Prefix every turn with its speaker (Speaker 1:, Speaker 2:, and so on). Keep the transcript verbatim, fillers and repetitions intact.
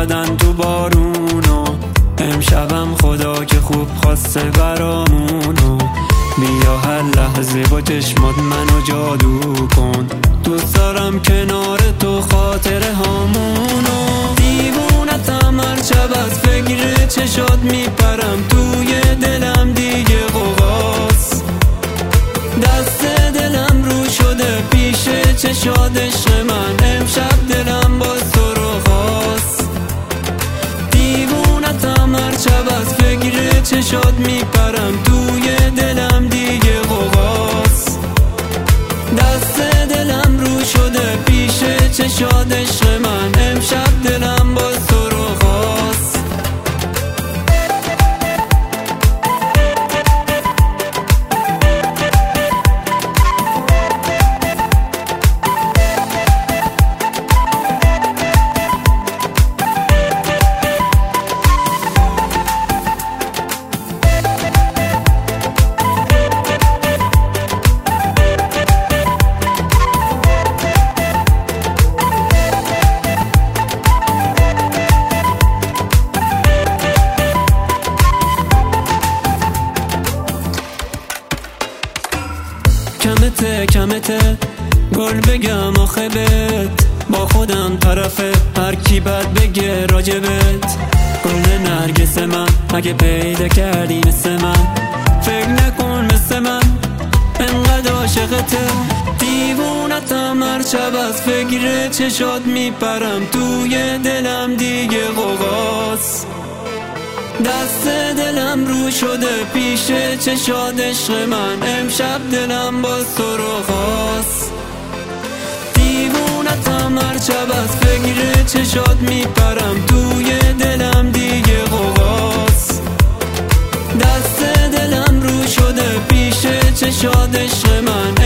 Speaker 1: زدن تو بارونو، امشبم خدا که خوب خواسته برامونو. بیا هر لحظه با چشمات منو جادو کن، دوست دارم کنار تو خاطره هامونو. دیوونتم هر شب از فکر چشات میپرم، توی دلم دیگه غوغاست. دست دلم رو شده پیش چشات عشق من، امشب دلم باز تو رو خواست. دیوونتم هر شب از فکر چشات میپرم، توی دلم دیگه غوغاست. دست دلم رو شده پیش چشات عشق من، امشب دلم باز تو رو خواست. کمته کمته گل بگم آخه بهت، با خودم طرفه هر کی بد بگه راجبت. گل نرگس من اگه پیدا کردی مثل من، فکر نکن مثل من انقدر عاشقته. دیوونتم هر شب از فکر چشات میپرم، توی دلم دیگه غوغاست. دست دلم رو شده پیش چشات عشق من، امشب دلم باز تو رو خواست. دیوونتم هر شب از فکر چشات میپرم، توی دلم دیگه غوغاست. دست دلم رو شده پیش چشات عشق من،